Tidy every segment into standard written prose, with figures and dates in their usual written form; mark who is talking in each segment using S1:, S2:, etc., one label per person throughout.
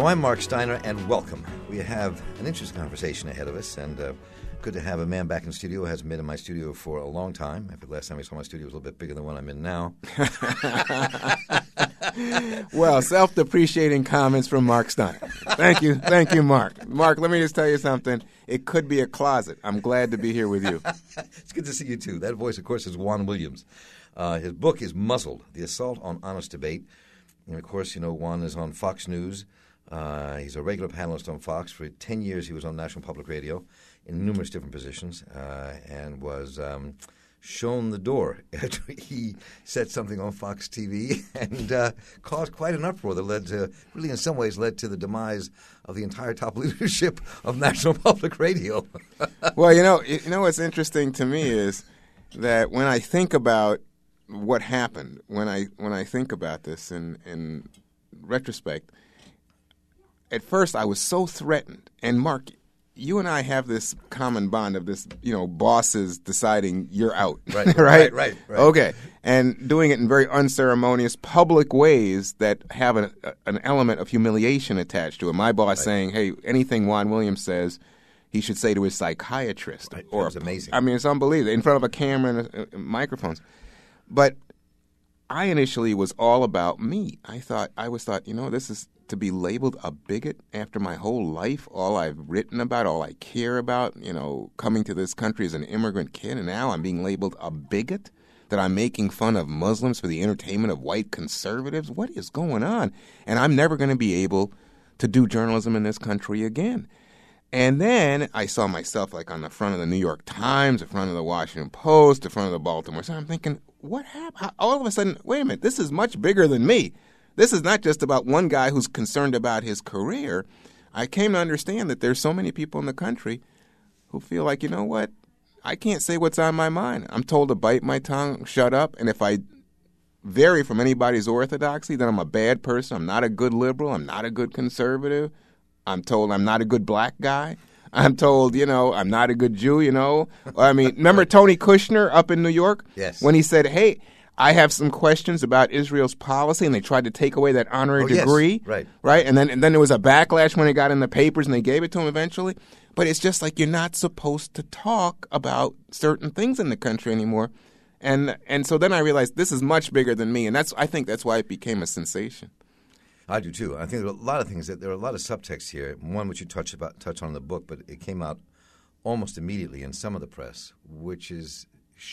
S1: Hello, I'm Mark Steiner, and welcome. We have an interesting conversation ahead of us, and good to have a man back in studio who hasn't been in my studio for a long time. After the last time we saw my studio was a little bit bigger than the one I'm in now.
S2: Well, self-depreciating comments from Mark Steiner. Thank you, Mark. Mark, let me just tell you something. It could be a closet. I'm glad to be here with you.
S1: It's good to see you, too. That voice, of course, is Juan Williams. His book is Muzzled, The Assault on Honest Debate. And, of course, you know, Juan is on Fox News. He's a regular panelist on Fox. For 10 years, he was on National Public Radio in numerous different positions and was shown the door after he said something on Fox TV and caused quite an uproar that led to, really in some ways, led to the demise of the entire top leadership of National Public Radio.
S2: Well, you know what's interesting to me is that when I think about what happened, when I think about this in retrospect, at first I was so threatened. And Mark, you and I have this common bond of this, bosses deciding you're out.
S1: Right, right.
S2: Okay. And doing it in very unceremonious public ways that have an element of humiliation attached to it. My boss saying, hey, anything Juan Williams says, he should say to his psychiatrist.
S1: Right. It's amazing.
S2: I mean, it's unbelievable. In front of a camera and microphones. But I initially was all about me. I always thought, this is to be labeled a bigot after my whole life, all I've written about, all I care about, coming to this country as an immigrant kid, and now I'm being labeled a bigot, that I'm making fun of Muslims for the entertainment of white conservatives. What is going on? And I'm never going to be able to do journalism in this country again. And then I saw myself like on the front of the New York Times, the front of the Washington Post, the front of the Baltimore Sun. I'm thinking, what happened? All of a sudden, wait a minute, this is much bigger than me. This is not just about one guy who's concerned about his career. I came to understand that there's so many people in the country who feel like, you know what, I can't say what's on my mind. I'm told to bite my tongue, shut up, and if I vary from anybody's orthodoxy, then I'm a bad person. I'm not a good liberal. I'm not a good conservative. I'm told I'm not a good black guy. I'm told, I'm not a good Jew, I mean, remember Tony Kushner up in New York?
S1: Yes.
S2: When he said, hey, I have some questions about Israel's policy, and they tried to take away that honorary degree.
S1: Yes.
S2: Right? And then there was a backlash when it got in the papers, and they gave it to him eventually. But it's just like you're not supposed to talk about certain things in the country anymore. And so then I realized this is much bigger than me, and I think that's why it became a sensation.
S1: I do too. I think there are a lot of things there are a lot of subtexts here. One which you touch on in the book, but it came out almost immediately in some of the press, which is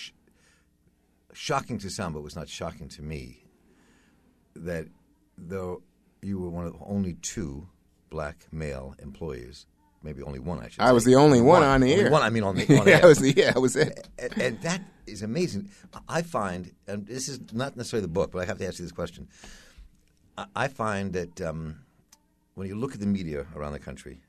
S1: shocking to some, but was not shocking to me. That though you were one of only two black male employees, maybe only one, I should say.
S2: I was the only one on the air.
S1: One, I mean on the
S2: air.
S1: I
S2: was it.
S1: And that is amazing. I find, and this is not necessarily the book, but I have to ask you this question. I find that when you look at the media around the country,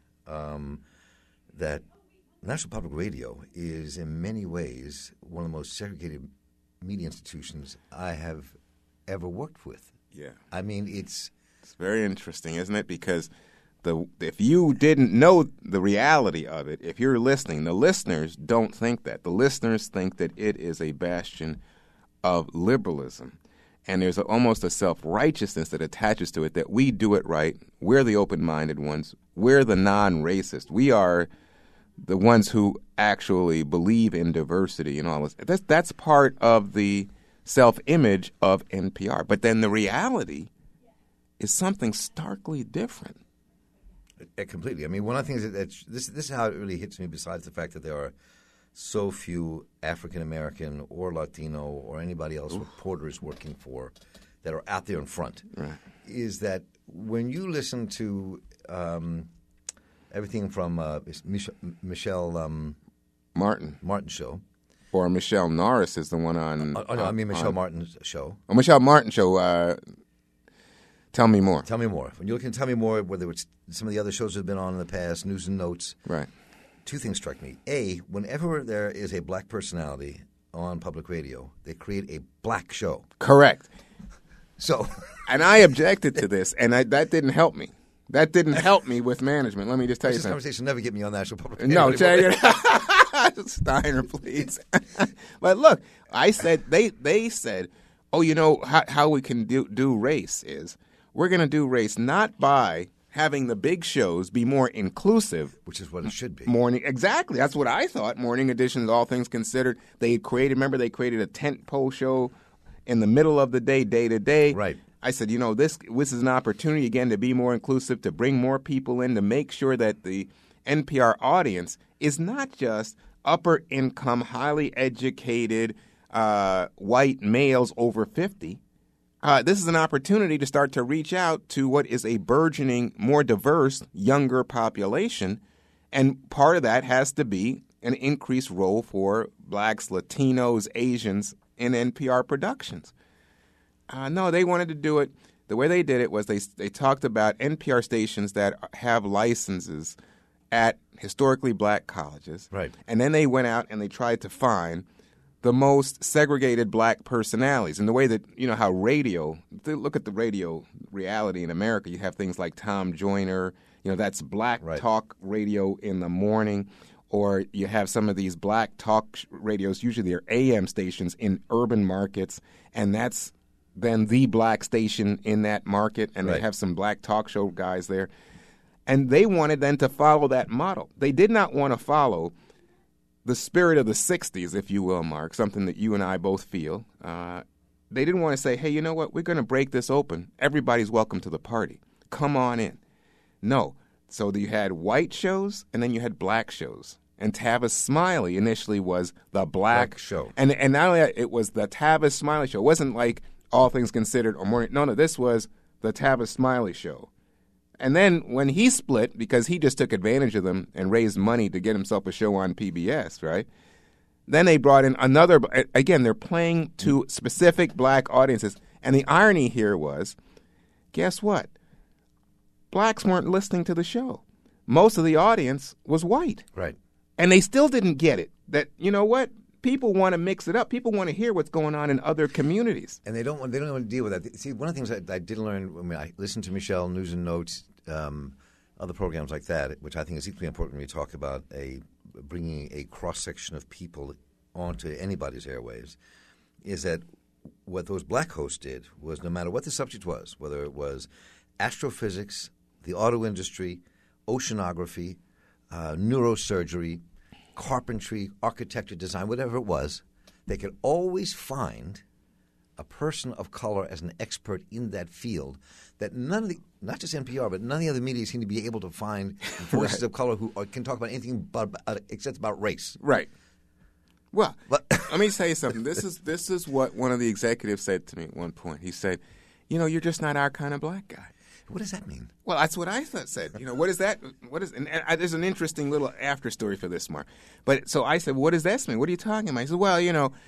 S1: that National Public Radio is in many ways one of the most segregated media institutions I have ever worked with.
S2: Yeah.
S1: I mean, it's
S2: very interesting, isn't it? Because if you didn't know the reality of it, if you're listening, the listeners don't think that. The listeners think that it is a bastion of liberalism. And there's almost a self-righteousness that attaches to it, that we do it right. We're the open-minded ones. We're the non-racist. We are the ones who actually believe in diversity and all this. That's part of the self-image of NPR. But then the reality is something starkly different.
S1: Completely. I mean, one of the things this is how it really hits me, besides the fact that there are so few African-American or Latino or anybody else reporters working for that are out there in front,
S2: right,
S1: is that when you listen to everything from Michelle Martin show.
S2: Or Michelle Norris is the one on...
S1: Michelle Martin's show.
S2: Oh, Michelle Martin show. Tell me more.
S1: Tell me more. When you look at Tell Me More, whether it's some of the other shows that have been on in the past, News and Notes,
S2: right,
S1: two things struck me. A, whenever there is a black personality on public radio, they create a black show.
S2: Correct.
S1: So,
S2: and I objected to this, and that didn't help me. That didn't help me with management. Let me just tell you something.
S1: This conversation never get me on National Public Radio.
S2: No, Steiner, please. But look, they said, oh, how we can do race is we're going to do race not by having the big shows be more inclusive.
S1: Which is what it should be.
S2: Exactly. That's what I thought. Morning editions, all things considered. They created a tent pole show in the middle of the day to day.
S1: Right.
S2: I said, this is an opportunity, again, to be more inclusive, to bring more people in, to make sure that the NPR audience is not just upper income, highly educated white males over 50. This is an opportunity to start to reach out to what is a burgeoning, more diverse, younger population. And part of that has to be an increased role for blacks, Latinos, Asians in NPR productions. No, they wanted to do it. The way they did it was they talked about NPR stations that have licenses at historically black colleges.
S1: Right.
S2: And then they went out and they tried to find the most segregated black personalities. And the way that, how radio, look at the radio reality in America, you have things like Tom Joyner, that's black talk radio in the morning, or you have some of these black talk radios, usually they're AM stations in urban markets, and that's then the black station in that market, and they have some black talk show guys there. And they wanted then to follow that model. They did not want to follow the spirit of the 60s, if you will, Mark, something that you and I both feel. They didn't want to say, hey, you know what, we're going to break this open. Everybody's welcome to the party. Come on in. No. So you had white shows, and then you had black shows. And Tavis Smiley initially was the black
S1: show.
S2: And not only that, it was the Tavis Smiley show. It wasn't like All Things Considered or Morning. No, this was the Tavis Smiley show. And then when he split, because he just took advantage of them and raised money to get himself a show on PBS, right? Then they brought in another. Again, they're playing to specific black audiences. And the irony here was, guess what? Blacks weren't listening to the show. Most of the audience was white.
S1: Right.
S2: And they still didn't get it. That, you know what? People want to mix it up. People want to hear what's going on in other communities.
S1: And they don't want to deal with that. See, one of the things that I did learn, I listened to Michelle, News and Notes, other programs like that, which I think is equally important when we talk about bringing a cross-section of people onto anybody's airwaves, is that what those black hosts did was, no matter what the subject was, whether it was astrophysics, the auto industry, oceanography, neurosurgery, carpentry, architecture, design, whatever it was, they could always find a person of color as an expert in that field that none of the, not just NPR, but none of the other media seem to be able to find voices of color who can talk about anything except about race.
S2: Right. Well, let me tell you something. This is what one of the executives said to me at one point. He said, you're just not our kind of black guy.
S1: What does that mean?
S2: Well, that's what I said. What is that? And there's an interesting little after story for this, Mark. But so I said, what does that mean? What are you talking about? He said, well,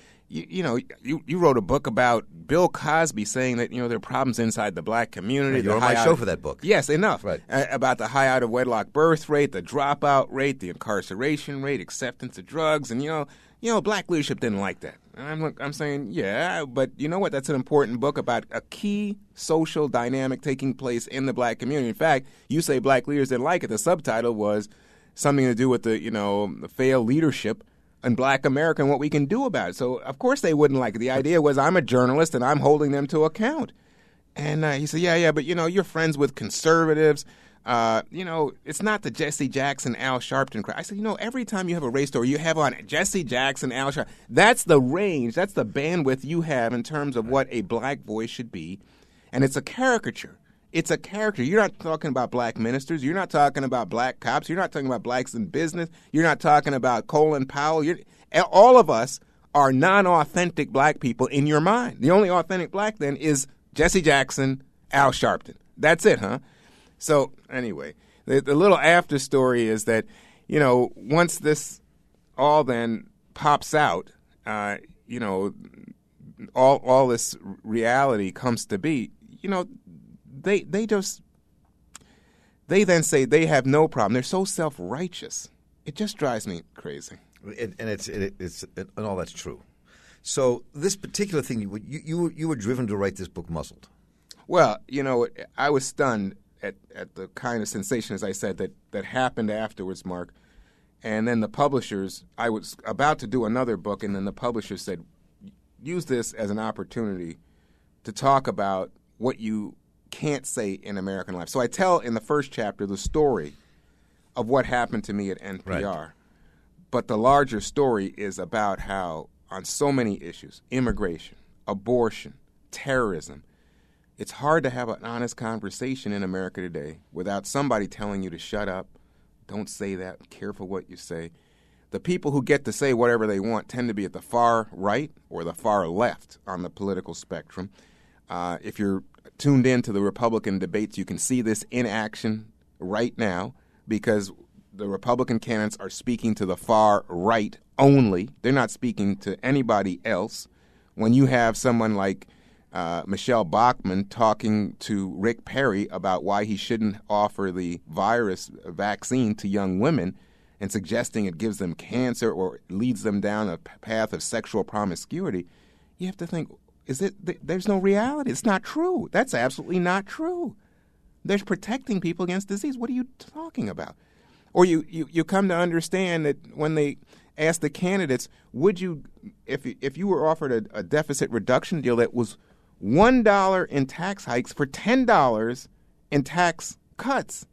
S2: you wrote a book about Bill Cosby saying that, there are problems inside the black community.
S1: You're on my show for that book.
S2: Yes, enough.
S1: Right.
S2: About the high out-of-wedlock birth rate, the dropout rate, the incarceration rate, acceptance of drugs. And, black leadership didn't like that. And I'm saying, yeah, but you know what? That's an important book about a key social dynamic taking place in the black community. In fact, you say black leaders didn't like it. The subtitle was something to do with the failed leadership in black America and what we can do about it. So, of course, they wouldn't like it. The idea was I'm a journalist and I'm holding them to account. And he said, yeah, but, you're friends with conservatives. It's not the Jesse Jackson, Al Sharpton crowd. I said, every time you have a race story, you have on Jesse Jackson, Al Sharpton. That's the range, that's the bandwidth you have in terms of what a black voice should be. And it's a caricature. It's a character. You're not talking about black ministers. You're not talking about black cops. You're not talking about blacks in business. You're not talking about Colin Powell. All of us are non-authentic black people in your mind. The only authentic black then is Jesse Jackson, Al Sharpton. That's it, huh? So anyway, the little after story is that, once this all then pops out, all this reality comes to be, they then say they have no problem. They're so self-righteous. It just drives me crazy.
S1: And all that's true. So this particular thing, you were driven to write this book, Muzzled.
S2: Well, I was stunned at the kind of sensation, as I said, that happened afterwards, Mark. And then the publishers, I was about to do another book, and then the publishers said, use this as an opportunity to talk about what you can't say in American life. So I tell in the first chapter the story of what happened to me at NPR.
S1: Right.
S2: But the larger story is about how on so many issues, immigration, abortion, terrorism, it's hard to have an honest conversation in America today without somebody telling you to shut up, don't say that, careful what you say. The people who get to say whatever they want tend to be at the far right or the far left on the political spectrum. If you're tuned in to the Republican debates, you can see this in action right now because the Republican candidates are speaking to the far right only. They're not speaking to anybody else. When you have someone like Michelle Bachmann talking to Rick Perry about why he shouldn't offer the virus vaccine to young women and suggesting it gives them cancer or leads them down a path of sexual promiscuity, you have to think, there's no reality. It's not true. That's absolutely not true. They're protecting people against disease. What are you talking about? Or you come to understand that when they ask the candidates, would you, if you were offered a deficit reduction deal that was $1 in tax hikes for $10 in tax cuts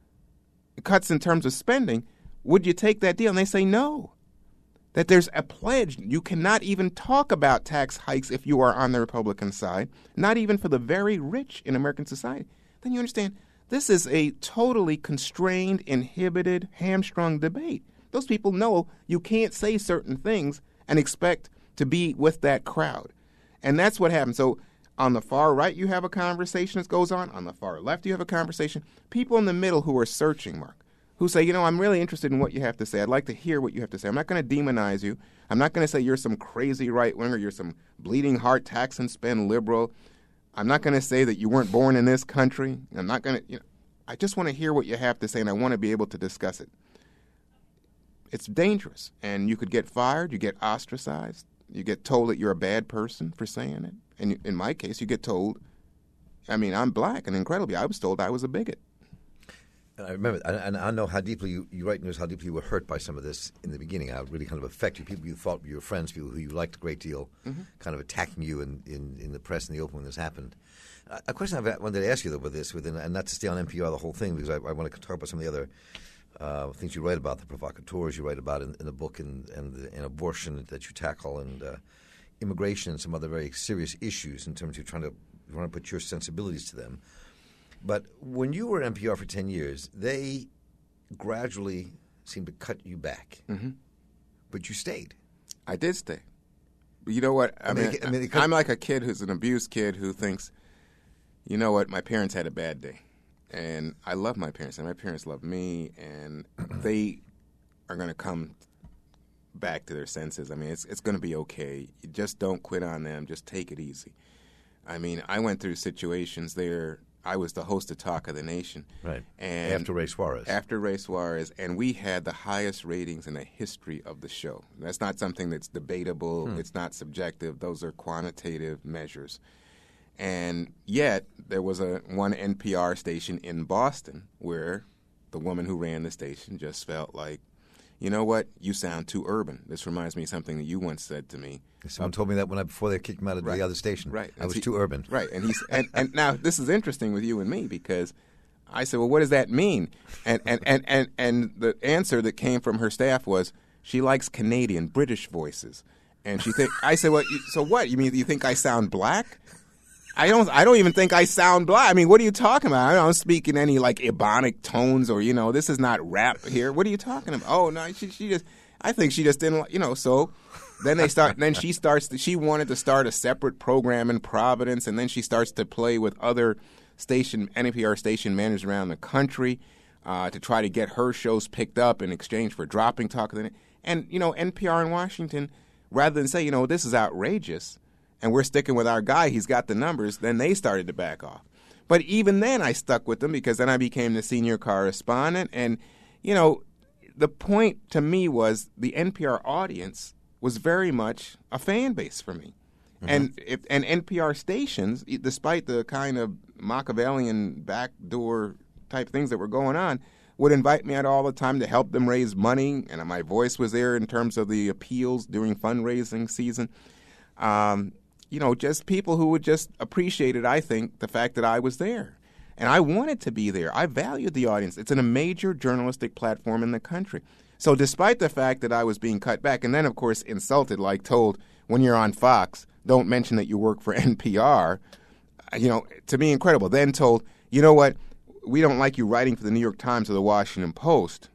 S2: in terms of spending, would you take that deal? And they say no. That there's a pledge. You cannot even talk about tax hikes if you are on the Republican side, not even for the very rich in American society. Then you understand this is a totally constrained, inhibited, hamstrung debate. Those people know you can't say certain things and expect to be with that crowd. And that's what happens. So on the far right, you have a conversation that goes on. On the far left, you have a conversation. People in the middle who are searching, Mark, who say, I'm really interested in what you have to say. I'd like to hear what you have to say. I'm not going to demonize you. I'm not going to say you're some crazy right-winger, you're some bleeding heart tax and spend liberal. I'm not going to say that you weren't born in this country. I'm not going to, I just want to hear what you have to say, and I want to be able to discuss it. It's dangerous, and you could get fired, you get ostracized, you get told that you're a bad person for saying it. And in my case, you get told, I'm black, and incredibly, I was told I was a bigot.
S1: And I remember, and I know how deeply you write news, how deeply you were hurt by some of this in the beginning, how it really kind of affected you. People you thought were your friends, people who you liked a great deal, kind of attacking you in the press in the open when this happened. A question I wanted to ask you, though, with this, and not to stay on NPR the whole thing, because I want to talk about some of the other things you write about, the provocateurs you write about in the book, and abortion that you tackle, and immigration and some other very serious issues in terms of you want to put your sensibilities to them. But when you were at NPR for 10 years, they gradually seemed to cut you back. Mm-hmm. But you stayed.
S2: I did stay. But you know what? I'm like a kid who's an abused kid who thinks, you know what, my parents had a bad day. And I love my parents, and my parents love me, and they are going to come back to their senses. It's going to be okay. You just don't quit on them. Just take it easy. I went through situations there. I was the host of Talk of the Nation.
S1: Right.
S2: And
S1: after Ray Suarez. And we had the highest ratings in the history of the show. That's not something that's debatable. It's not subjective. Those are quantitative measures. And yet, there was one NPR station in Boston where the woman who ran the station just felt like, you know what, you sound too urban. This reminds me of something that you once said to me. Someone told me that before they kicked him out of the other station.
S2: Right.
S1: I was too urban.
S2: Right. And and now this is interesting with you and me because I said, well, what does that mean? And the answer that came from her staff was she likes Canadian, British voices. And I said, well, so what? You mean you think I sound black? I don't even think I sound black. What are you talking about? I don't speak in any Ebonic tones or, this is not rap here. What are you talking about? Oh, no, I think she just didn't, so then she wanted to start a separate program in Providence, and then she starts to play with other NPR station managers around the country to try to get her shows picked up in exchange for dropping Talk of the Nation. And, NPR in Washington, rather than say, this is outrageous, and we're sticking with our guy, he's got the numbers, then they started to back off. But even then I stuck with them because then I became the senior correspondent. And, the point to me was the NPR audience was very much a fan base for me. Mm-hmm. And NPR stations, despite the kind of Machiavellian backdoor type things that were going on, would invite me out all the time to help them raise money. And my voice was there in terms of the appeals during fundraising season. just people who would just appreciate it, I think, the fact that I was there. And I wanted to be there. I valued the audience. It's in a major journalistic platform in the country. So despite the fact that I was being cut back and then, of course, insulted, like told, when you're on Fox, don't mention that you work for NPR, to me, incredible. Then told, you know what, we don't like you writing for the New York Times or the Washington Post.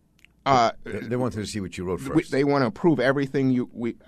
S1: They wanted to see what you wrote first.
S2: They want to approve everything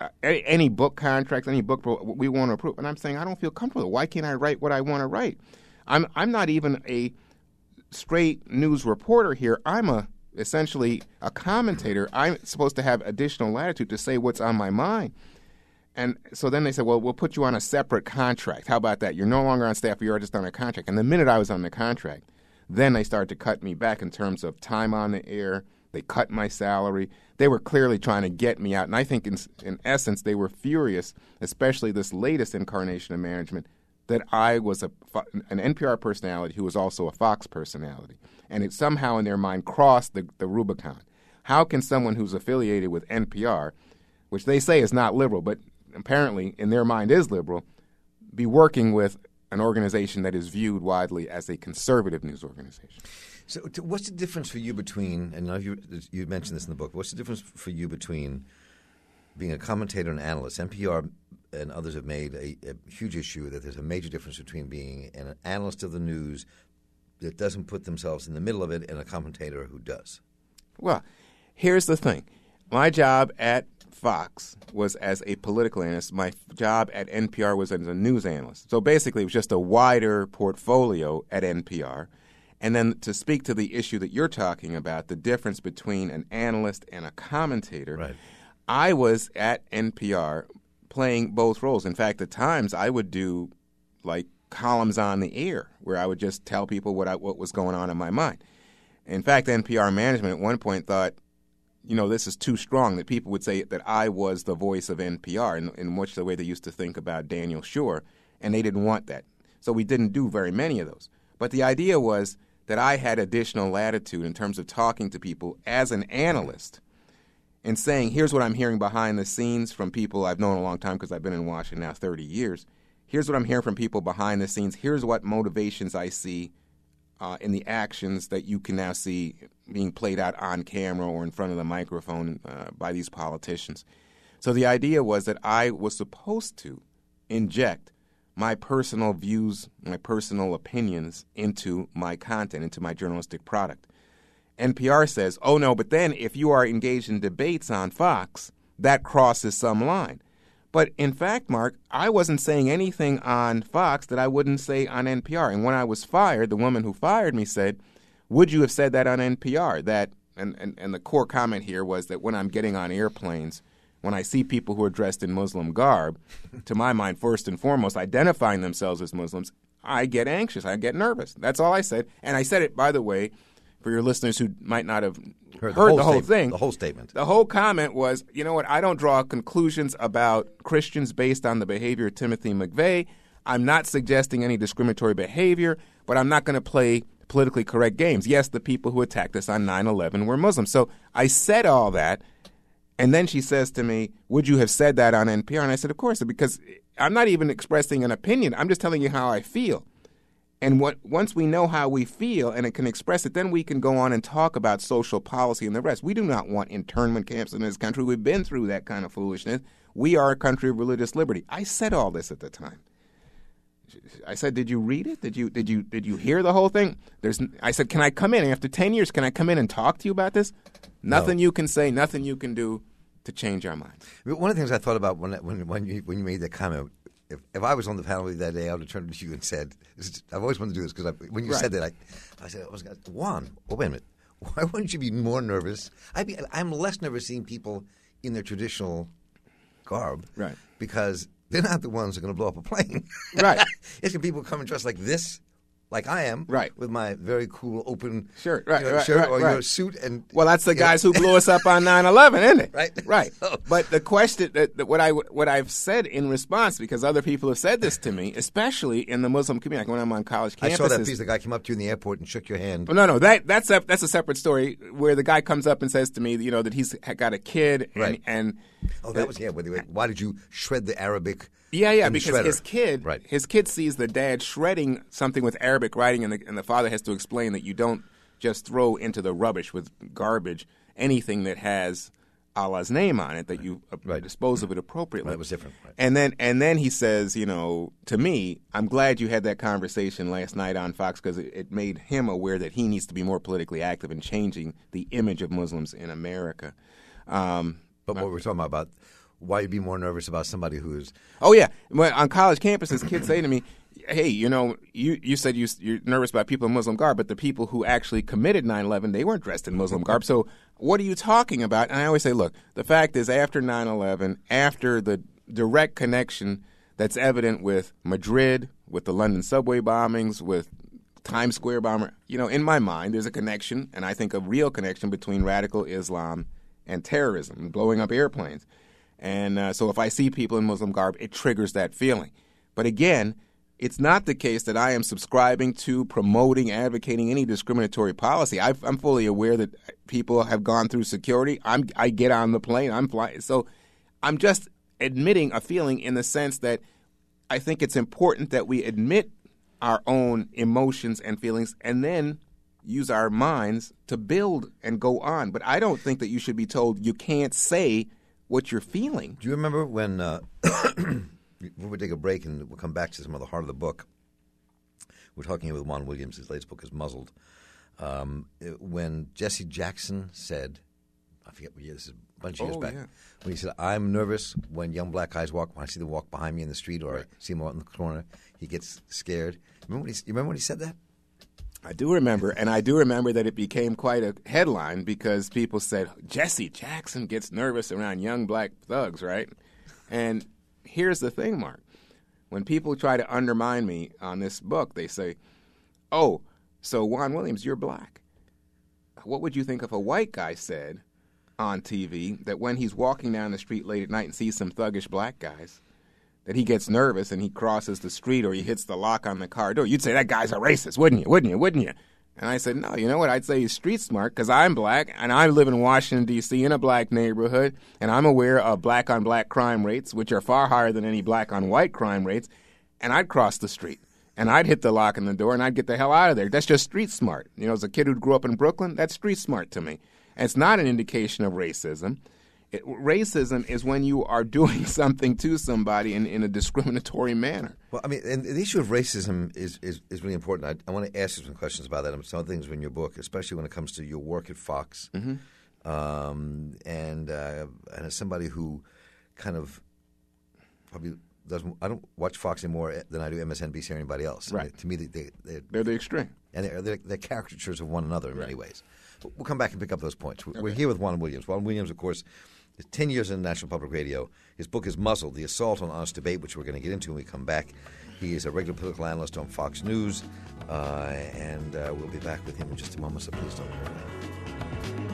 S2: any book contracts, any book we want to approve. And I'm saying I don't feel comfortable. Why can't I write what I want to write? I'm not even a straight news reporter here. I'm essentially a commentator. I'm supposed to have additional latitude to say what's on my mind. And so then they said, well, we'll put you on a separate contract. How about that? You're no longer on staff. You're just on a contract. And the minute I was on the contract, then they started to cut me back in terms of time on the air. They cut my salary. They were clearly trying to get me out. And I think in essence they were furious, especially this latest incarnation of management, that I was an NPR personality who was also a Fox personality. And it somehow in their mind crossed the Rubicon. How can someone who's affiliated with NPR, which they say is not liberal, but apparently in their mind is liberal, be working with an organization that is viewed widely as a conservative news organization?
S1: So what's the difference for you between, and you mentioned this in the book, what's the difference for you between being a commentator and analyst? NPR and others have made a huge issue that there's a major difference between being an analyst of the news that doesn't put themselves in the middle of it and a commentator who does.
S2: Well, here's the thing. My job at Fox was as a political analyst. My job at NPR was as a news analyst. So basically it was just a wider portfolio at NPR. And then to speak to the issue that you're talking about, the difference between an analyst and a commentator,
S1: right.
S2: I was at NPR playing both roles. In fact, at times I would do like columns on the air where I would just tell people what was going on in my mind. In fact, NPR management at one point thought, this is too strong, that people would say that I was the voice of NPR in much the way they used to think about Daniel Schorr, and they didn't want that. So we didn't do very many of those. But the idea was that I had additional latitude in terms of talking to people as an analyst and saying, here's what I'm hearing behind the scenes from people I've known a long time because I've been in Washington now 30 years. Here's what I'm hearing from people behind the scenes. Here's what motivations I see in the actions that you can now see being played out on camera or in front of the microphone by these politicians. So the idea was that I was supposed to inject my personal views, my personal opinions into my content, into my journalistic product. NPR says, oh no, but then if you are engaged in debates on Fox, that crosses some line. But in fact, Mark, I wasn't saying anything on Fox that I wouldn't say on NPR. And when I was fired, the woman who fired me said, would you have said that on NPR? And the core comment here was that when I'm getting on airplanes, when I see people who are dressed in Muslim garb, to my mind, first and foremost, identifying themselves as Muslims, I get anxious. I get nervous. That's all I said. And I said it, by the way, for your listeners who might not have heard the whole thing.
S1: The whole statement.
S2: The whole comment was, you know what, I don't draw conclusions about Christians based on the behavior of Timothy McVeigh. I'm not suggesting any discriminatory behavior, but I'm not going to play politically correct games. Yes, the people who attacked us on 9/11 were Muslims. So I said all that, and then she says to me, would you have said that on NPR? And I said, of course, because I'm not even expressing an opinion. I'm just telling you how I feel. And once we know how we feel and it can express it, then we can go on and talk about social policy and the rest. We do not want internment camps in this country. We've been through that kind of foolishness. We are a country of religious liberty. I said all this at the time. I said, did you read it? Did you hear the whole thing? I said, can I come in? After 10 years, can I come in and talk to you about this? Nothing you can say, nothing you can do to change our minds.
S1: One of the things I thought about when you made that comment, if I was on the panel that day, I would have turned to you and said, I've always wanted to do this because when you said that, I said, Juan, wait a minute. Why wouldn't you be more nervous? I'm less nervous seeing people in their traditional garb,
S2: right?
S1: Because they're not the ones who are going to blow up a plane,
S2: right?
S1: It's when people come and dress like this, like I am,
S2: right?
S1: With my very cool open
S2: shirt, right,
S1: shirt
S2: right,
S1: or
S2: right.
S1: your suit, and
S2: well, that's the guys who blew us up on 9/11, isn't it?
S1: Right,
S2: right. But the question, what I've said in response, because other people have said this to me, especially in the Muslim community, like when I'm on college campuses.
S1: I saw that piece. The guy came up to you in the airport and shook your hand.
S2: Oh, no, that's a separate story where the guy comes up and says to me, that he's got a kid,
S1: right?
S2: And
S1: that was why did you shred the Arabic
S2: Yeah,
S1: in the
S2: because
S1: shredder.
S2: his kid sees the dad shredding something with Arabic writing, and the father has to explain that you don't just throw into the rubbish with garbage anything that has Allah's name on it, that you dispose of it appropriately.
S1: That was different. Right.
S2: And then he says, to me, I'm glad you had that conversation last night on Fox because it made him aware that he needs to be more politically active in changing the image of Muslims in America.
S1: But what we're talking about why you'd be more nervous about somebody who's...
S2: Oh, yeah. Well, on college campuses, kids say to me, hey, you said you're nervous about people in Muslim garb, but the people who actually committed 9/11, they weren't dressed in Muslim garb. So what are you talking about? And I always say, look, the fact is after 9/11, after the direct connection that's evident with Madrid, with the London subway bombings, with Times Square bomber, in my mind, there's a connection, and I think a real connection between radical Islam and terrorism, blowing up airplanes. And so if I see people in Muslim garb, it triggers that feeling. But again, it's not the case that I am subscribing to, promoting, advocating any discriminatory policy. I'm fully aware that people have gone through security. I get on the plane. I'm flying. So I'm just admitting a feeling in the sense that I think it's important that we admit our own emotions and feelings and then use our minds to build and go on. But I don't think that you should be told you can't say what you're feeling.
S1: Do you remember when we'll take a break and we'll come back to some of the heart of the book? We're talking here with Juan Williams. His latest book is Muzzled. When Jesse Jackson said, I forget what year, this is a bunch of years back, when he said, I'm nervous when young black guys walk, when I see them walk behind me in the street or I see them out in the corner, he gets scared. You remember when he said that?
S2: I do remember, and I do remember that it became quite a headline because people said, Jesse Jackson gets nervous around young black thugs, right? And here's the thing, Mark. When people try to undermine me on this book, they say, oh, so Juan Williams, you're black. What would you think if a white guy said on TV that when he's walking down the street late at night and sees some thuggish black guys, that he gets nervous and he crosses the street or he hits the lock on the car door? You'd say, that guy's a racist, wouldn't you? And I said, no, you know what? I'd say he's street smart because I'm black and I live in Washington, D.C. in a black neighborhood, and I'm aware of black-on-black crime rates, which are far higher than any black-on-white crime rates, and I'd cross the street. And I'd hit the lock on the door and I'd get the hell out of there. That's just street smart. As a kid who grew up in Brooklyn, that's street smart to me. And it's not an indication of racism. Racism is when you are doing something to somebody in a discriminatory manner.
S1: Well, I mean, and the issue of racism is really important. I want to ask you some questions about that. Some things in your book, especially when it comes to your work at Fox, and as somebody who kind of probably doesn't. I don't watch Fox anymore than I do MSNBC or anybody else.
S2: Right.
S1: To me,
S2: they're the extreme,
S1: and they're caricatures of one another in many ways. But we'll come back and pick up those points. We're here with Juan Williams. Juan Williams, of course, is 10 years in National Public Radio. His book is Muzzled, The Assault on Honest Debate, which we're going to get into when we come back. He is a regular political analyst on Fox News, and we'll be back with him in just a moment, so please don't go away.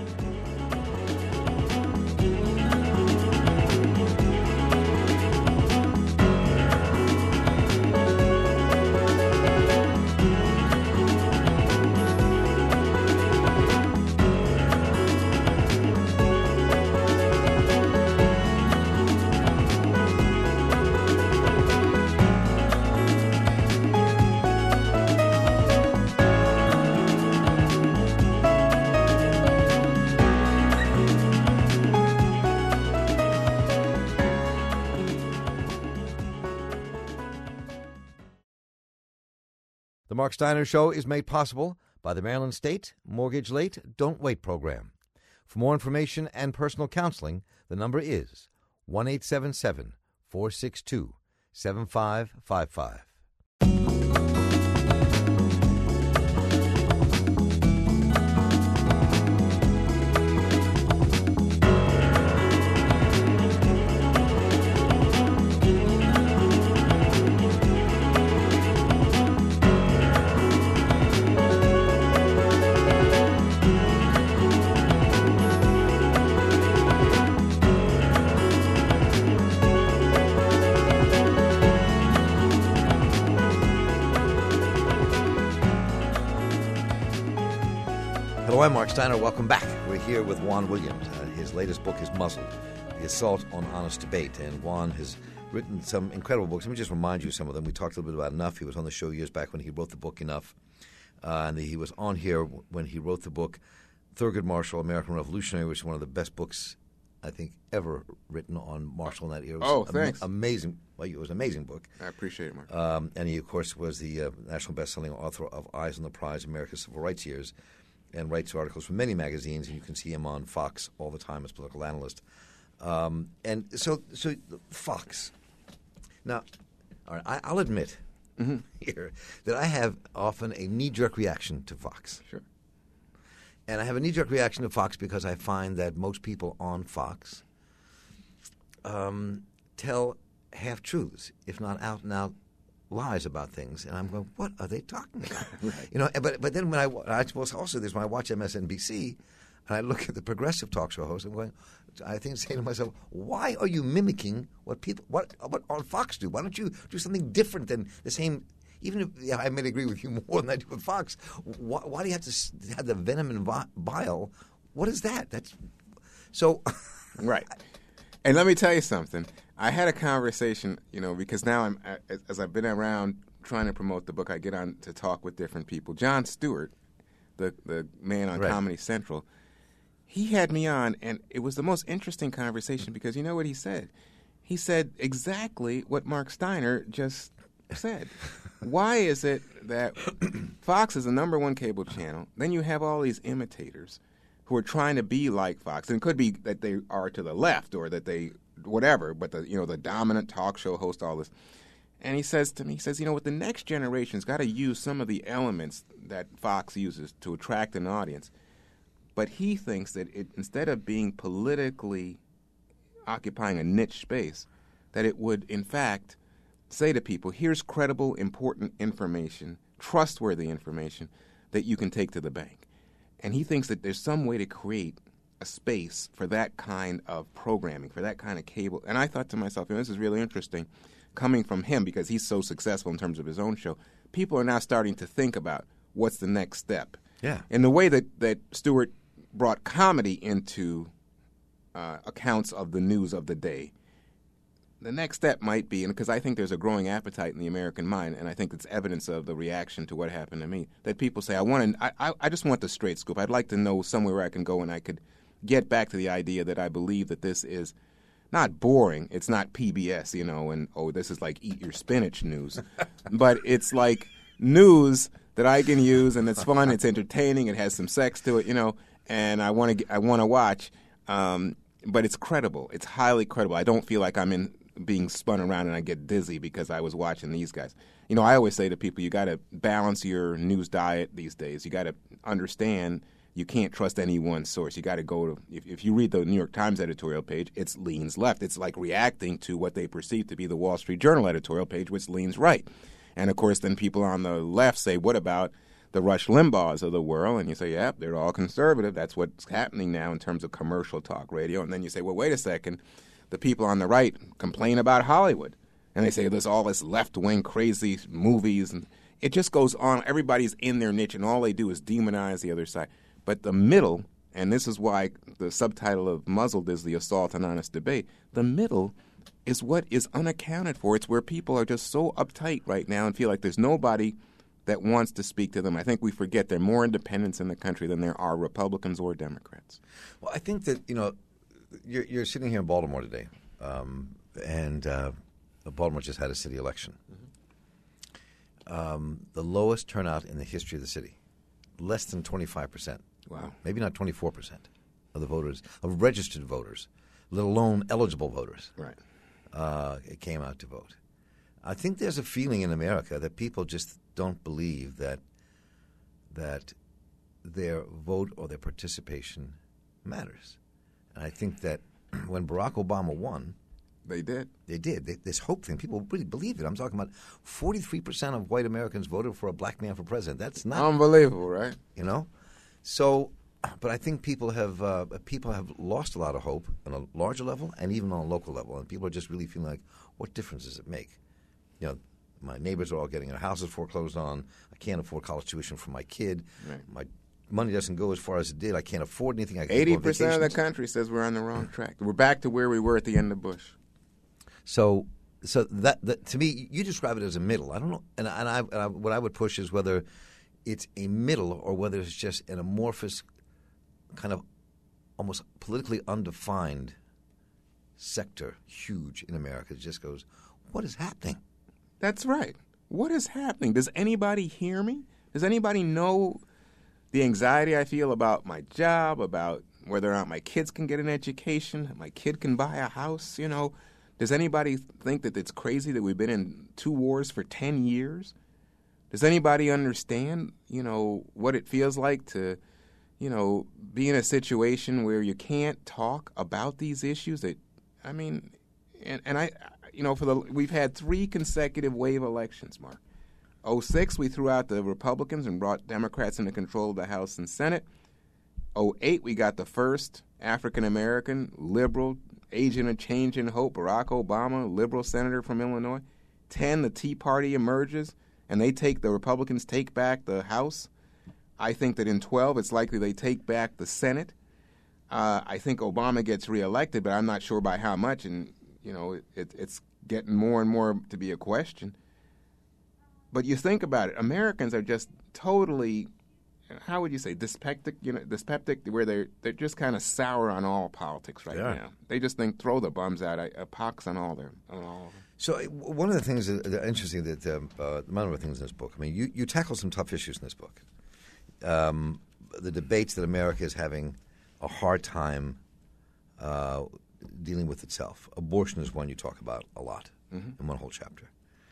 S1: The Mark Steiner Show is made possible by the Maryland State Mortgage Late Don't Wait program. For more information and personal counseling, the number is 1-877-462-7555. Hello, I'm Mark Steiner. Welcome back. We're here with Juan Williams. His latest book is Muzzled, The Assault on Honest Debate. And Juan has written some incredible books. Let me just remind you some of them. We talked a little bit about Enough. He was on the show years back when he wrote the book Enough. And he was on here when he wrote the book Thurgood Marshall, American Revolutionary, which is one of the best books, I think, ever written on Marshall in that era. It was
S2: thanks.
S1: Amazing. Well, it was an amazing book.
S2: I appreciate it, Mark.
S1: And he, of course, was the national best-selling author of Eyes on the Prize, America's Civil Rights Years, and writes articles for many magazines, and you can see him on Fox all the time as political analyst. And so Fox. Now, all right, I'll admit here that I have often a knee-jerk reaction to Fox.
S2: Sure.
S1: And I have a knee-jerk reaction to Fox because I find that most people on Fox tell half-truths, if not out-and-out lies about things. And I'm going, what are they talking about?
S2: Right.
S1: You know, but then when I suppose also there's when I watch MSNBC and I look at the progressive talk show host, I'm going, I think saying to myself, why are you mimicking what on Fox do? Why don't you do something different than the same? Even if I may agree with you more than I do with Fox, why do you have to have the venom and bile? What is that? That's so.
S2: Right. And let me tell you something. I had a conversation, because now as I've been around trying to promote the book, I get on to talk with different people. Jon Stewart, the man on Comedy Central, he had me on, and it was the most interesting conversation because you know what he said? He said exactly what Mark Steiner just said. Why is it that Fox is the number one cable channel? Then you have all these imitators who are trying to be like Fox, and it could be that they are to the left or that they whatever, but the dominant talk show host, all this. And he says to me, what the next generation's got to use some of the elements that Fox uses to attract an audience. But he thinks that instead of being politically occupying a niche space, that it would, in fact, say to people, here's credible, important information, trustworthy information that you can take to the bank. And he thinks that there's some way to create a space for that kind of programming, for that kind of cable. And I thought to myself, this is really interesting coming from him because he's so successful in terms of his own show. People are now starting to think about what's the next step.
S1: Yeah.
S2: In the way that Stewart brought comedy into accounts of the news of the day, the next step might be, and because I think there's a growing appetite in the American mind, and I think it's evidence of the reaction to what happened to me, that people say, I just want the straight scoop. I'd like to know somewhere where I can go and I could get back to the idea that I believe that this is not boring. It's not PBS, and, this is like eat your spinach news. But it's like news that I can use, and it's fun, it's entertaining, it has some sex to it, and I want to watch. But it's credible. It's highly credible. I don't feel like I'm being spun around and I get dizzy because I was watching these guys. I always say to people, you got to balance your news diet these days. You got to understand you can't trust any one source. You got to go to, if you read the New York Times editorial page, it leans left. It's like reacting to what they perceive to be the Wall Street Journal editorial page, which leans right. And, of course, then people on the left say, what about the Rush Limbaughs of the world? And you say, yeah, they're all conservative. That's what's happening now in terms of commercial talk radio. And then you say, well, wait a second. The people on the right complain about Hollywood. And they say there's all this left-wing crazy movies. And it just goes on. Everybody's in their niche, and all they do is demonize the other side. But the middle, and this is why the subtitle of Muzzled is The Assault on Honest Debate, the middle is what is unaccounted for. It's where people are just so uptight right now and feel like there's nobody that wants to speak to them. I think we forget there are more independents in the country than there are Republicans or Democrats.
S1: Well, I think that, you're sitting here in Baltimore today, and Baltimore just had a city election. The lowest turnout in the history of the city, less than 25%.
S2: Wow.
S1: Maybe not 24% of the voters, of registered voters, let alone eligible voters,
S2: right,
S1: came out to vote. I think there's a feeling in America that people just don't believe that their vote or their participation matters. And I think that when Barack Obama won,
S2: They did.
S1: This hope thing, people really believe it. I'm talking about 43% of white Americans voted for a black man for president. That's not
S2: unbelievable, right?
S1: So, but I think people have lost a lot of hope on a larger level and even on a local level, and people are just really feeling like, what difference does it make? My neighbors are all getting their houses foreclosed on. I can't afford college tuition for my kid.
S2: Right.
S1: My money doesn't go as far as it did. I can't afford anything.
S2: 80% of the country says we're on the wrong track. We're back to where we were at the end of Bush.
S1: So So that to me, you describe it as a middle. I don't know, and what I would push is whether it's a middle or whether it's just an amorphous, kind of almost politically undefined sector, huge in America. It just goes, what is happening?
S2: That's right. What is happening? Does anybody hear me? Does anybody know the anxiety I feel about my job, about whether or not my kids can get an education, my kid can buy a house, you know? Does anybody think that it's crazy that we've been in 2 wars for 10 years? Does anybody understand, you know, what it feels like to, you know, be in a situation where you can't talk about these issues? We've had 3 consecutive wave elections, Mark. 2006, we threw out the Republicans and brought Democrats into control of the House and Senate. 2008, we got the first African-American, liberal, agent of change and hope, Barack Obama, liberal senator from Illinois. 2010, the Tea Party emerges, and the Republicans take back the House. I think that in 2012, it's likely they take back the Senate. I think Obama gets reelected, but I'm not sure by how much, and you know, it's getting more and more to be a question. But you think about it, Americans are just totally, how would you say, dyspeptic, where they're just kind of sour on all politics right now. They just think throw the bums out, a pox on all of them.
S1: So one of the things that are interesting that a number of things in this book. I mean, you tackle some tough issues in this book. The debates that America is having a hard time dealing with itself. Abortion is one you talk about a lot in one whole chapter.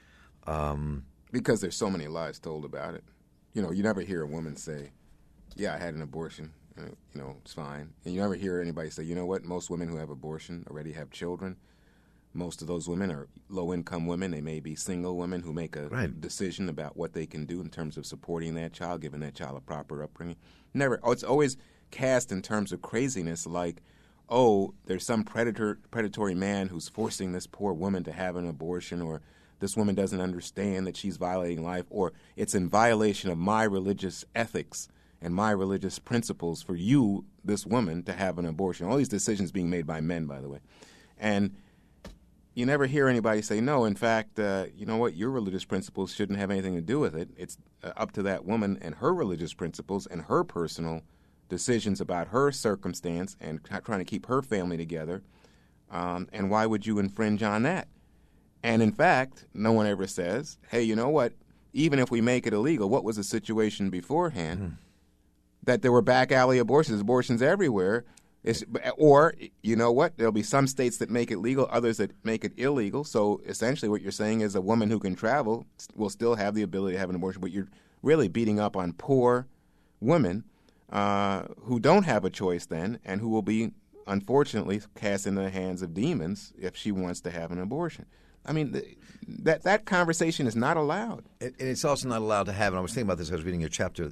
S2: Because there's so many lies told about it. You know, you never hear a woman say, yeah, I had an abortion, you know, it's fine. And you never hear anybody say, you know what, most women who have abortion already have children. Most of those women are low-income women. They may be single women who make a decision about what they can do in terms of supporting that child, giving that child a proper upbringing. It's always cast in terms of craziness like, oh, there's some predatory man who's forcing this poor woman to have an abortion, or this woman doesn't understand that she's violating life, or it's in violation of my religious ethics and my religious principles for you, this woman, to have an abortion. All these decisions being made by men, by the way. And you never hear anybody say, no, in fact, you know what, your religious principles shouldn't have anything to do with it. It's up to that woman and her religious principles and her personal decisions about her circumstance and trying to keep her family together. And why would you infringe on that? And in fact, no one ever says, hey, you know what, even if we make it illegal, what was the situation beforehand? That there were back alley abortions everywhere. Or, you know what, there'll be some states that make it legal, others that make it illegal. So essentially what you're saying is a woman who can travel will still have the ability to have an abortion, but you're really beating up on poor women who don't have a choice then and who will be, unfortunately, cast into the hands of demons if she wants to have an abortion. I mean, that conversation is not allowed.
S1: And it's also not allowed to have, and I was thinking about this, I was reading your chapter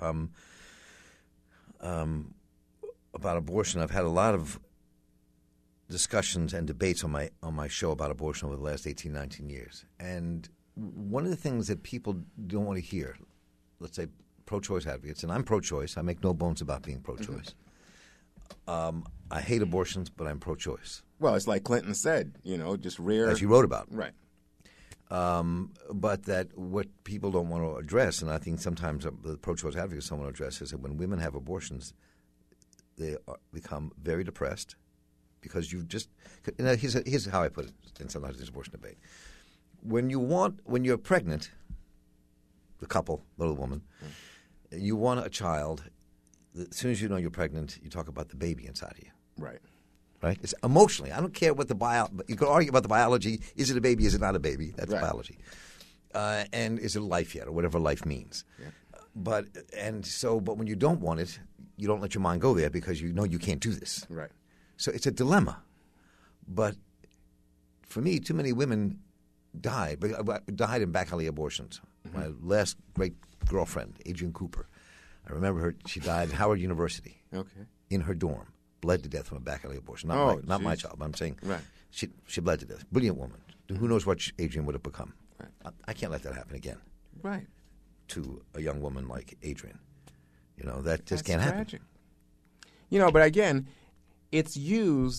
S1: about abortion. I've had a lot of discussions and debates on my show about abortion over the last 18, 19 years. And one of the things that people don't want to hear, let's say pro-choice advocates, and I'm pro-choice. I make no bones about being pro-choice. I hate abortions, but I'm pro-choice.
S2: Well, it's like Clinton said, you know, just rare.
S1: As you wrote about.
S2: Right.
S1: But that what people don't want to address, and I think sometimes the pro-choice advocates don't want to address, is that when women have abortions, they become very depressed because you've just – here's how I put it in sometimes this abortion debate. When you're pregnant, the couple, little woman, you want a child. As soon as you know you're pregnant, you talk about the baby inside of you.
S2: Right.
S1: Right? It's emotionally. I don't care what you can argue about the biology. Is it a baby? Is it not a baby? That's biology. And is it life yet, or whatever life means? Yeah. But when you don't want it, you don't let your mind go there because you know you can't do this.
S2: Right.
S1: So it's a dilemma. But for me, too many women died in back alley abortions. Mm-hmm. My last great girlfriend, Adrienne Cooper, I remember her. She died at Howard University.
S2: Okay. In
S1: her dorm, bled to death from a back alley abortion. Not my child. But I'm saying she bled to death. Brilliant woman. Who knows what Adrienne would have become? Right. I can't let that happen again.
S2: Right.
S1: To a young woman like Adrienne. You know, that just can't happen.
S2: Tragic. You know, but again, it's used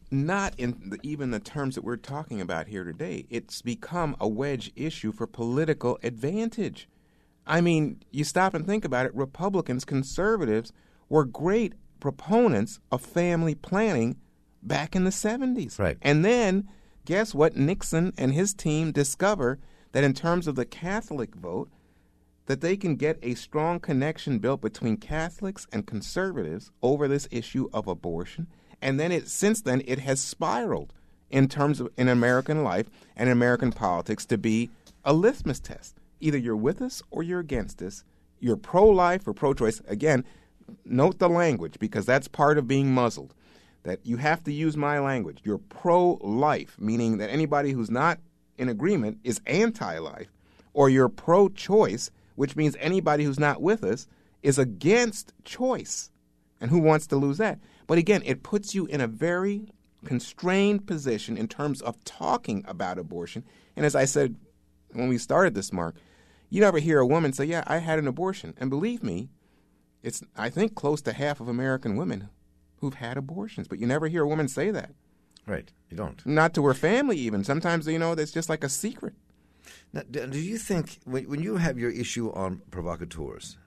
S2: not in even the terms that we're talking about here today. It's become a wedge issue for political advantage. I mean, you stop and think about it. Republicans, conservatives were great proponents of family planning back in the 70s.
S1: Right.
S2: And then, guess what? Nixon and his team discover that in terms of the Catholic vote, that they can get a strong connection built between Catholics and conservatives over this issue of abortion. And then since then, it has spiraled in terms of in American life and American politics to be a litmus test. Either you're with us or you're against us. You're pro-life or pro-choice. Again, note the language, because that's part of being muzzled. That you have to use my language. You're pro-life, meaning that anybody who's not in agreement is anti-life. Or you're pro-choice, which means anybody who's not with us is against choice. And who wants to lose that? But again, it puts you in a very constrained position in terms of talking about abortion. And as I said when we started this, Mark, you never hear a woman say, yeah, I had an abortion. And believe me, it's, I think, close to half of American women who've had abortions. But you never hear a woman say that.
S1: Right. You don't.
S2: Not to her family even. Sometimes, that's just like a secret.
S1: Now, do you think, when you have your issue on provocateurs,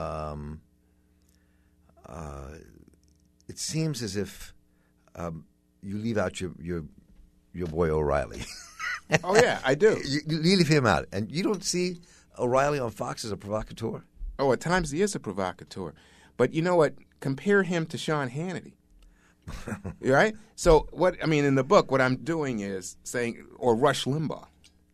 S1: it seems as if you leave out your boy O'Reilly.
S2: Oh, yeah, I do.
S1: You leave him out. And you don't see O'Reilly on Fox as a provocateur?
S2: Oh, at times he is a provocateur. But you know what? Compare him to Sean Hannity. Right? So, in the book, what I'm doing is saying, or Rush Limbaugh.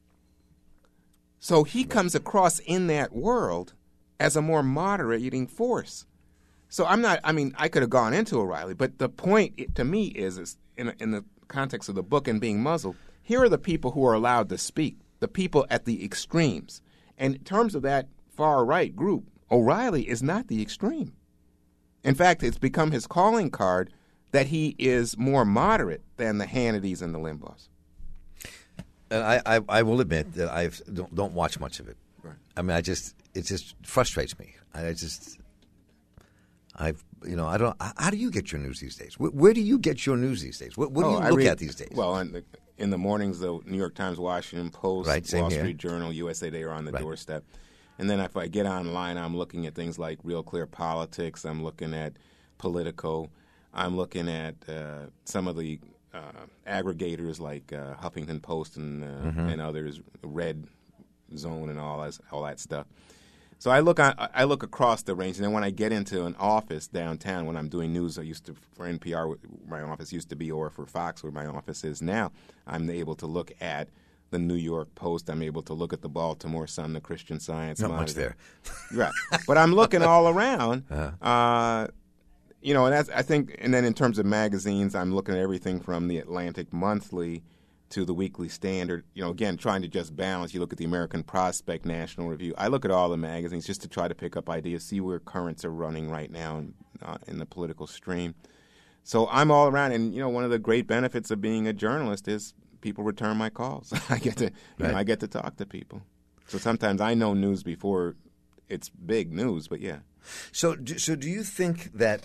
S2: So he comes across in that world as a more moderating force. So I could have gone into O'Reilly, but the point to me is in the context of the book and being muzzled, here are the people who are allowed to speak, the people at the extremes. And in terms of that far-right group, O'Reilly is not the extreme. In fact, it's become his calling card that he is more moderate than the Hannitys and the Limbaughs.
S1: And I will admit that I don't watch much of it.
S2: Right.
S1: I mean, it just frustrates me. I don't. How do you get your news these days? Where do you get your news these days? What do you look at these days?
S2: Well, in the mornings, the New York Times, Washington Post,
S1: right,
S2: Wall
S1: here.
S2: Street Journal, USA Today are on the
S1: right.
S2: doorstep. And then if I get online, I'm looking at things like Real Clear Politics. I'm looking at Politico. I'm looking at some of the aggregators like Huffington Post and others, Red Zone and all that stuff. So I look across the range, and then when I get into an office downtown, when I'm doing news, for NPR, where my office used to be, or for Fox, where my office is now, I'm able to look at the New York Post. I'm able to look at the Baltimore Sun, the Christian Science
S1: Not
S2: Monitor.
S1: much there.
S2: Right. But I'm looking all around. And that's, I think, and then in terms of magazines, I'm looking at everything from the Atlantic Monthly to the Weekly Standard. Again, trying to just balance. You look at the American Prospect, National Review. I look at all the magazines just to try to pick up ideas, see where currents are running right now in the political stream. So I'm all around, and one of the great benefits of being a journalist is people return my calls. I get to talk to people. So sometimes I know news before it's big news, but yeah.
S1: So do you think that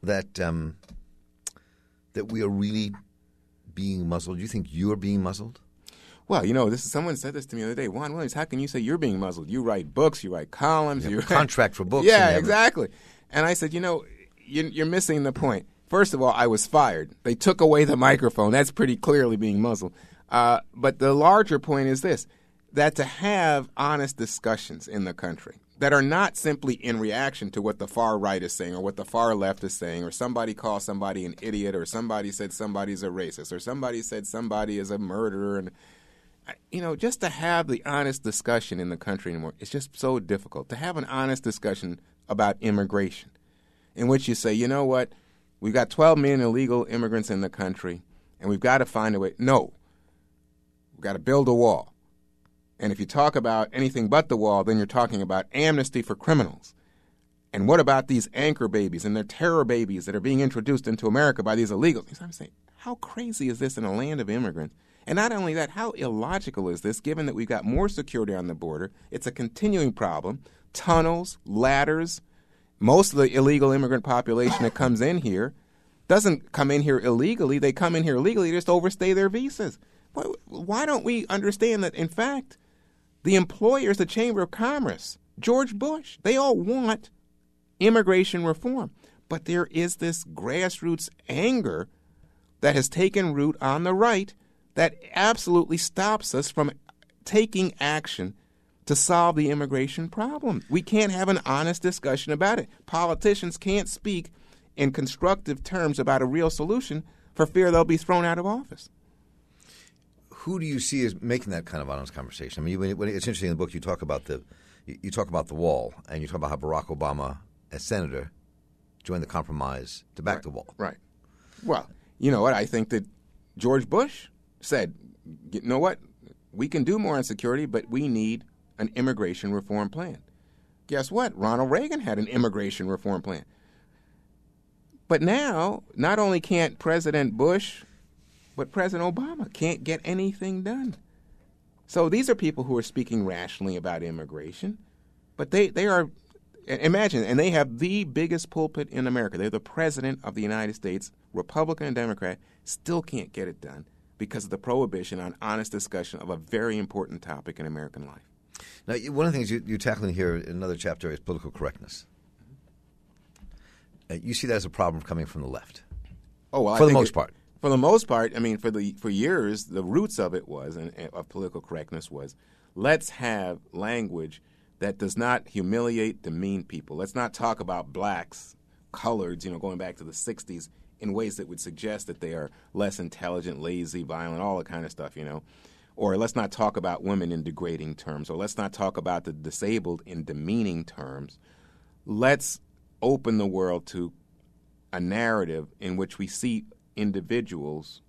S1: we are really being muzzled? Do you think you're being muzzled?
S2: Well, someone said this to me the other day. Juan Williams, how can you say you're being muzzled? You write books, you write columns.
S1: You have a contract for books.
S2: Yeah, exactly. And I said, you're missing the point. First of all, I was fired. They took away the microphone. That's pretty clearly being muzzled. But the larger point is this, that to have honest discussions in the country that are not simply in reaction to what the far right is saying or what the far left is saying, or somebody calls somebody an idiot, or somebody said somebody's a racist, or somebody said somebody is a murderer. And, just to have the honest discussion in the country anymore, it's just so difficult. To have an honest discussion about immigration in which you say, you know what, we've got 12 million illegal immigrants in the country, and we've got to find a way. No, we've got to build a wall. And if you talk about anything but the wall, then you're talking about amnesty for criminals. And what about these anchor babies and their terror babies that are being introduced into America by these illegals? I'm saying, how crazy is this in a land of immigrants? And not only that, how illogical is this, given that we've got more security on the border? It's a continuing problem. Tunnels, ladders, most of the illegal immigrant population that comes in here doesn't come in here illegally. They come in here illegally, just overstay their visas. Why don't we understand that, in fact, the employers, the Chamber of Commerce, George Bush, they all want immigration reform. But there is this grassroots anger that has taken root on the right that absolutely stops us from taking action to solve the immigration problem. We can't have an honest discussion about it. Politicians can't speak in constructive terms about a real solution for fear they'll be thrown out of office.
S1: Who do you see as making that kind of honest conversation? I mean, it's interesting in the book you talk about the wall, and you talk about how Barack Obama, as senator, joined the compromise to back the wall.
S2: Right. Well, you know what? I think that George Bush said, you know what? We can do more on security, but we need an immigration reform plan. Guess what? Ronald Reagan had an immigration reform plan. But now, not only can't President Bush, but President Obama can't get anything done. So these are people who are speaking rationally about immigration, but they are, imagine, and they have the biggest pulpit in America. They're the president of the United States, Republican and Democrat, still can't get it done because of the prohibition on honest discussion of a very important topic in American life.
S1: Now, one of the things you're tackling here in another chapter is political correctness. You see that as a problem coming from the left.
S2: Oh, well,
S1: for the most part.
S2: For the most part, I mean, for years, the roots of it was, of political correctness was, let's have language that does not humiliate, demean people. Let's not talk about blacks, coloreds, going back to the 60s, in ways that would suggest that they are less intelligent, lazy, violent, all that kind of stuff, Or let's not talk about women in degrading terms, or let's not talk about the disabled in demeaning terms. Let's open the world to a narrative in which we see individuals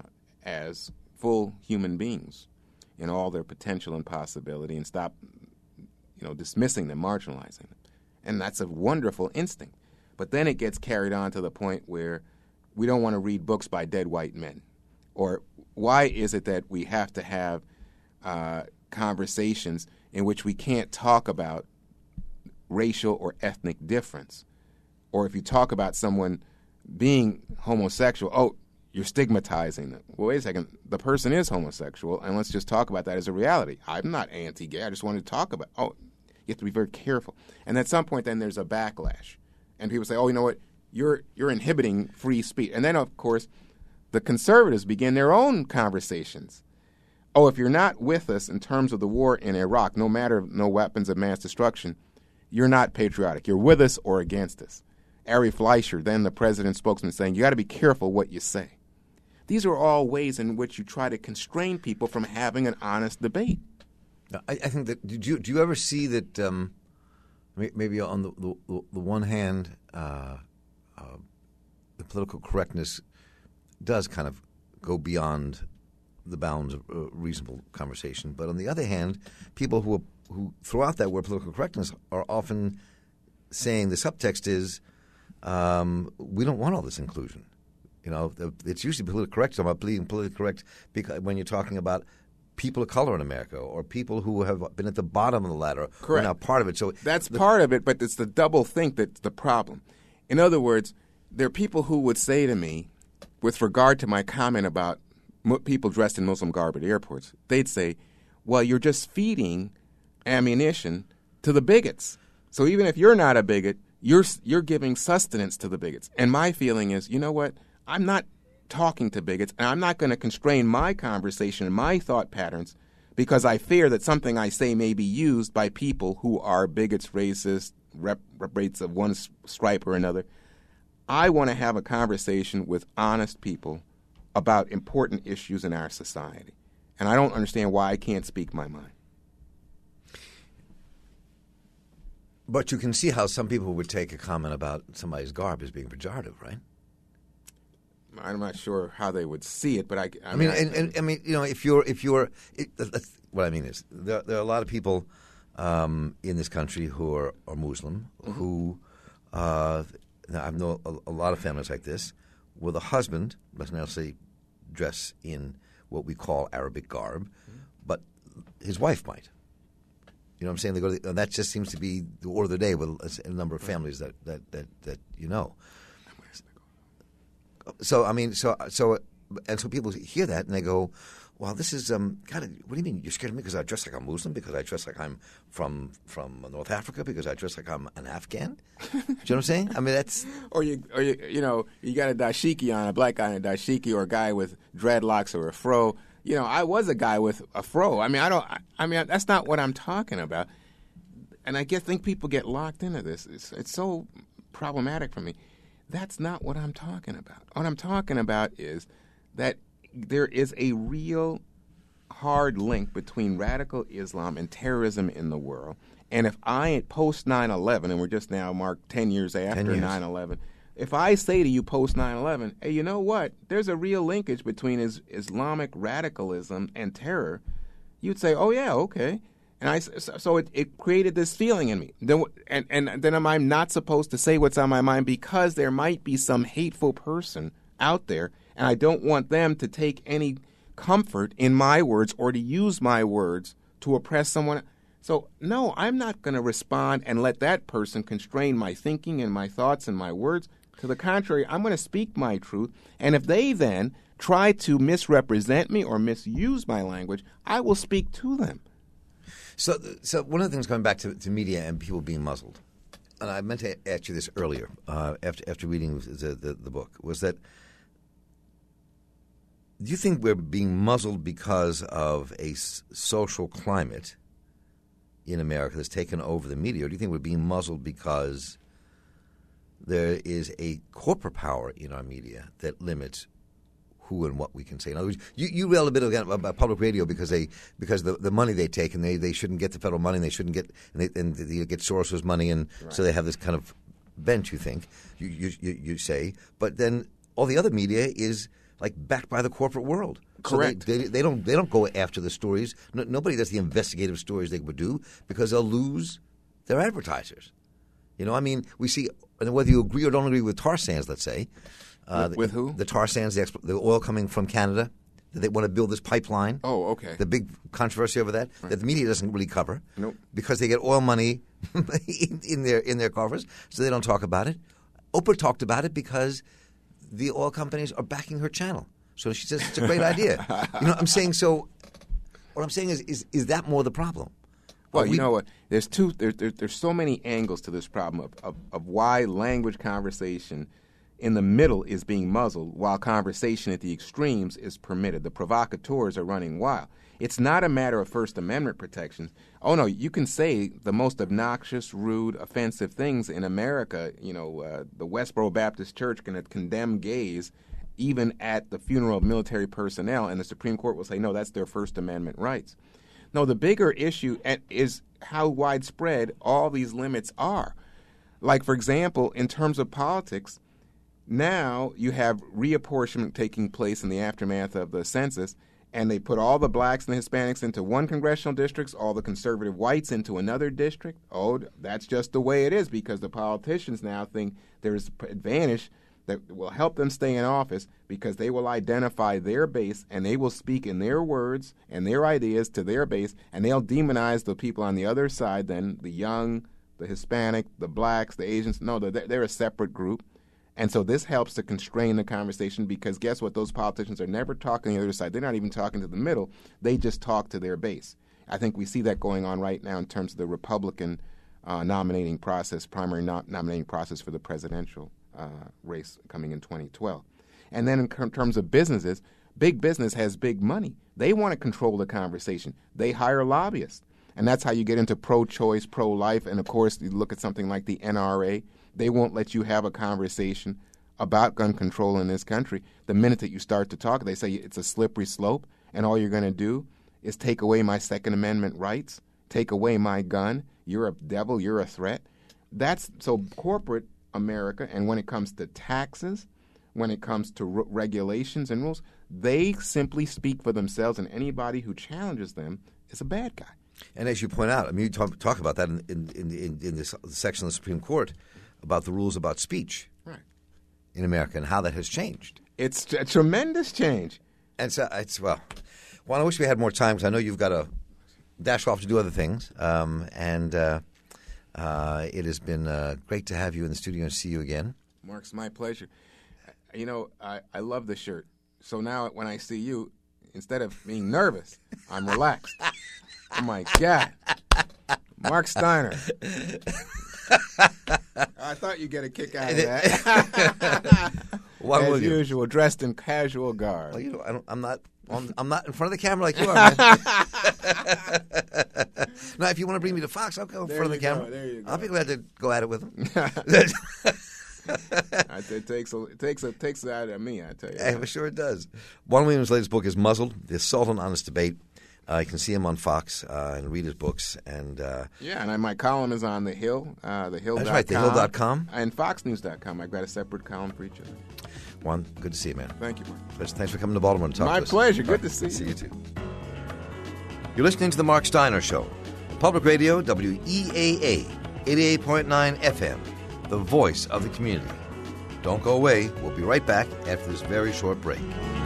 S2: as full human beings in all their potential and possibility, and stop, dismissing them, marginalizing them. And that's a wonderful instinct. But then it gets carried on to the point where we don't want to read books by dead white men. Or why is it that we have to have conversations in which we can't talk about racial or ethnic difference? Or if you talk about someone being homosexual, you're stigmatizing them. Well, wait a second. The person is homosexual, and let's just talk about that as a reality. I'm not anti-gay. I just wanted to talk about you have to be very careful. And at some point, then there's a backlash. And people say, you know what? You're inhibiting free speech. And then, of course, the conservatives begin their own conversations. If you're not with us in terms of the war in Iraq, no weapons of mass destruction, you're not patriotic. You're with us or against us. Ari Fleischer, then the president's spokesman, saying, you got to be careful what you say. These are all ways in which you try to constrain people from having an honest debate.
S1: I think that, do you ever see that maybe on the one hand, the political correctness does kind of go beyond the bounds of reasonable conversation. But on the other hand, people who throughout that word political correctness are often saying the subtext is we don't want all this inclusion. It's usually politically correct. I'm about being politically correct because when you're talking about people of color in America or people who have been at the bottom of the ladder
S2: Correct.
S1: are now part of it. So
S2: that's part of it, but it's the double think that's the problem. In other words, there are people who would say to me, with regard to my comment about people dressed in Muslim garb at airports, they'd say, well, you're just feeding ammunition to the bigots. So even if you're not a bigot, you're giving sustenance to the bigots. And my feeling is, you know what? I'm not talking to bigots, and I'm not going to constrain my conversation and my thought patterns because I fear that something I say may be used by people who are bigots, racists, reprobates of one stripe or another. I want to have a conversation with honest people about important issues in our society. And I don't understand why I can't speak my mind.
S1: But you can see how some people would take a comment about somebody's garb as being pejorative, right?
S2: I'm not sure how they would see it, but I
S1: mean, if you're, what I mean is there are a lot of people in this country who are Muslim who I know a lot of families like this where the husband doesn't necessarily dress in what we call Arabic garb, but his wife might. You know what I'm saying? They go and that just seems to be the order of the day with a number of families that you know. So I mean, so people hear that and they go, "Well, this is God. What do you mean you're scared of me because I dress like a Muslim? Because I dress like I'm from North Africa? Because I dress like I'm an Afghan?" Do you know what I'm saying? I mean, that's
S2: or you got a dashiki on, a black guy in a dashiki, or a guy with dreadlocks or a fro. I was a guy with a fro. I mean, that's not what I'm talking about. And I think people get locked into this. It's so problematic for me. That's not what I'm talking about. What I'm talking about is that there is a real hard link between radical Islam and terrorism in the world. And if I, post 9/11, and we're just now marked 10 years after 9/11, if I say to you post 9/11, hey, you know what? There's a real linkage between Islamic radicalism and terror, you'd say, oh, yeah, okay. And so it created this feeling in me. And then I'm not supposed to say what's on my mind because there might be some hateful person out there, and I don't want them to take any comfort in my words or to use my words to oppress someone. So, no, I'm not going to respond and let that person constrain my thinking and my thoughts and my words. To the contrary, I'm going to speak my truth. And if they then try to misrepresent me or misuse my language, I will speak to them.
S1: So one of the things going back to media and people being muzzled, and I meant to ask you this earlier after reading the book, was that do you think we're being muzzled because of a social climate in America that's taken over the media, or do you think we're being muzzled because there is a corporate power in our media that limits who and what we can say? In other words, you read a bit about public radio because the money they take, and they shouldn't get the federal money, and they shouldn't get and they get Soros's money, and right. So they have this kind of bench. You think you say, but then all the other media is like backed by the corporate world.
S2: Correct.
S1: So they don't go after the stories. Nobody does the investigative stories they would do because they'll lose their advertisers. I mean, we see whether you agree or don't agree with tar sands. Let's say.
S2: With who?
S1: The tar sands, the oil coming from Canada. They want to build this pipeline.
S2: Oh, okay.
S1: The big controversy over that
S2: right.
S1: that the media doesn't really cover.
S2: Nope.
S1: Because they get oil money in their coffers, so they don't talk about it. Oprah talked about it because the oil companies are backing her channel. So she says it's a great idea. What I'm saying? So what I'm saying is that more the problem?
S2: Well, you know what? There's so many angles to this problem of why language conversation in the middle is being muzzled while conversation at the extremes is permitted. The provocateurs are running wild. It's not a matter of First Amendment protections. Oh, no, you can say the most obnoxious, rude, offensive things in America. The Westboro Baptist Church can condemn gays even at the funeral of military personnel, and the Supreme Court will say, no, that's their First Amendment rights. No, the bigger issue is how widespread all these limits are. Like, for example, in terms of politics, now you have reapportionment taking place in the aftermath of the census, and they put all the blacks and the Hispanics into one congressional district, all the conservative whites into another district. Oh, that's just the way it is because the politicians now think there's advantage that will help them stay in office because they will identify their base and they will speak in their words and their ideas to their base, and they'll demonize the people on the other side, then the young, the Hispanic, the blacks, the Asians. No, they're a separate group. And so this helps to constrain the conversation because guess what? Those politicians are never talking to the other side. They're not even talking to the middle. They just talk to their base. I think we see that going on right now in terms of the Republican nominating process, primary nominating process for the presidential race coming in 2012. And then in terms of businesses, big business has big money. They want to control the conversation. They hire lobbyists. And that's how you get into pro-choice, pro-life. And, of course, you look at something like the NRA. They won't let you have a conversation about gun control in this country. The minute that you start to talk, they say it's a slippery slope, and all you're going to do is take away my Second Amendment rights, take away my gun. You're a devil. You're a threat. That's so corporate America, and when it comes to taxes, when it comes to regulations and rules, they simply speak for themselves, and anybody who challenges them is a bad guy.
S1: And as you point out, I mean, you talk about that in this section of the Supreme Court about the rules about speech in America and how that has changed.
S2: It's a tremendous change.
S1: And so well, I wish we had more time because I know you've got to dash off to do other things. It has been great to have you in the studio and see you again.
S2: Mark, it's my pleasure. I love the shirt. So now when I see you, instead of being nervous, I'm relaxed. Oh, my God. Mark Steiner. I thought you'd get a kick out of that. As usual, dressed in casual garb.
S1: Well, I'm not in front of the camera like you are, man. Now, if you want to bring me to Fox, I'll go in front of the camera.
S2: There you go.
S1: I'll be glad to go at it with him.
S2: It takes it out of me, I tell you.
S1: I'm sure it does. Juan Williams' latest book is Muzzled, The Assault on Honest Debate. You can see him on Fox and read his books. And
S2: my column is on The Hill, thehill.com.
S1: That's right, thehill.com.
S2: And foxnews.com. I've got a separate column for each of them.
S1: Juan, good to see you, man.
S2: Thank you, Mark.
S1: Thanks for coming to Baltimore and talking to us.
S2: My pleasure. Good to see you.
S1: See you, too. You're listening to The Mark Steiner Show. Public Radio, WEAA, 88.9 FM, the voice of the community. Don't go away. We'll be right back after this very short break.